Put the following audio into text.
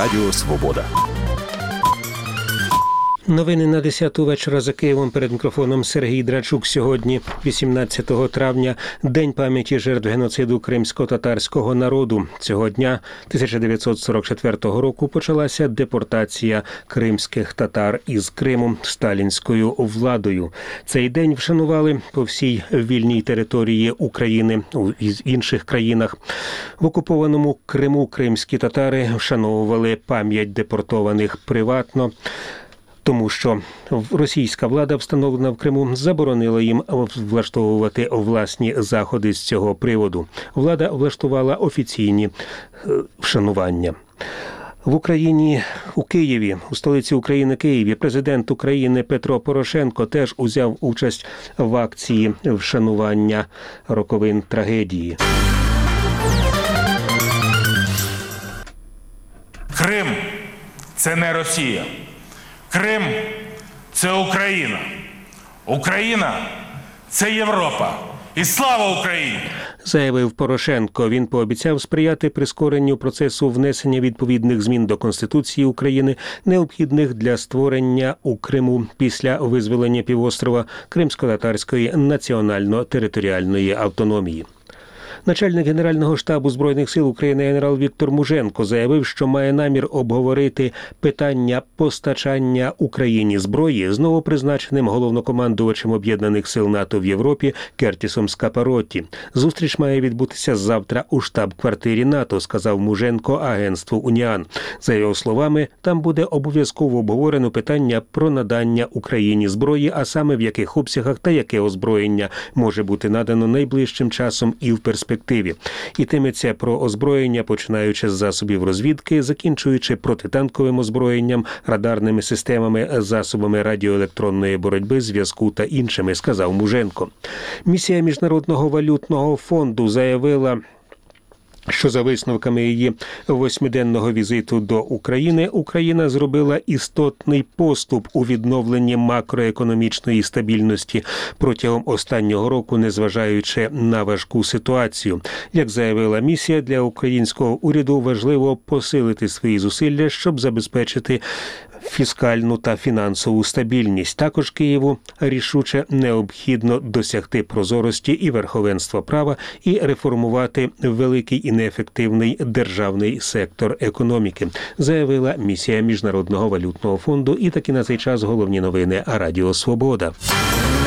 Радіо Свобода. Новини на 10-ту вечора за Києвом. Перед мікрофоном Сергій Драчук. Сьогодні, 18 травня, День пам'яті жертв геноциду кримсько-татарського народу. Цього дня 1944 року почалася депортація кримських татар із Криму сталінською владою. Цей день вшанували по всій вільній території України і інших країнах. В окупованому Криму кримські татари вшановували пам'ять депортованих приватно, тому що російська влада, встановлена в Криму, заборонила їм влаштовувати власні заходи з цього приводу. Влада влаштувала офіційні вшанування. В Україні, у Києві, у столиці України Києві, президент України Петро Порошенко теж узяв участь в акції вшанування роковин трагедії. Крим – це не Росія. Крим – це Україна. Україна – це Європа. І слава Україні! Заявив Порошенко. Він пообіцяв сприяти прискоренню процесу внесення відповідних змін до Конституції України, необхідних для створення у Криму після визволення півострова Кримсько-татарської національно-територіальної автономії. Начальник Генерального штабу Збройних сил України генерал Віктор Муженко заявив, що має намір обговорити питання постачання Україні зброї з новопризначеним головнокомандувачем Об'єднаних сил НАТО в Європі Кертісом Скапаротті. Зустріч має відбутися завтра у штаб-квартирі НАТО, сказав Муженко агентству «Уніан». За його словами, там буде обов'язково обговорено питання про надання Україні зброї, а саме в яких обсягах та яке озброєння може бути надано найближчим часом і в перспективі. Йтиметься про озброєння, починаючи з засобів розвідки, закінчуючи протитанковим озброєнням, радарними системами, засобами радіоелектронної боротьби, зв'язку та іншими, сказав Муженко. Місія Міжнародного валютного фонду заявила, що за висновками її 8-денного візиту до України, Україна зробила істотний поступ у відновленні макроекономічної стабільності протягом останнього року, незважаючи на важку ситуацію. Як заявила місія, для українського уряду важливо посилити свої зусилля, щоб забезпечити фіскальну та фінансову стабільність. Також Києву рішуче необхідно досягти прозорості і верховенства права і реформувати великий і неефективний державний сектор економіки, заявила місія Міжнародного валютного фонду. І таки на цей час головні новини Радіо Свобода.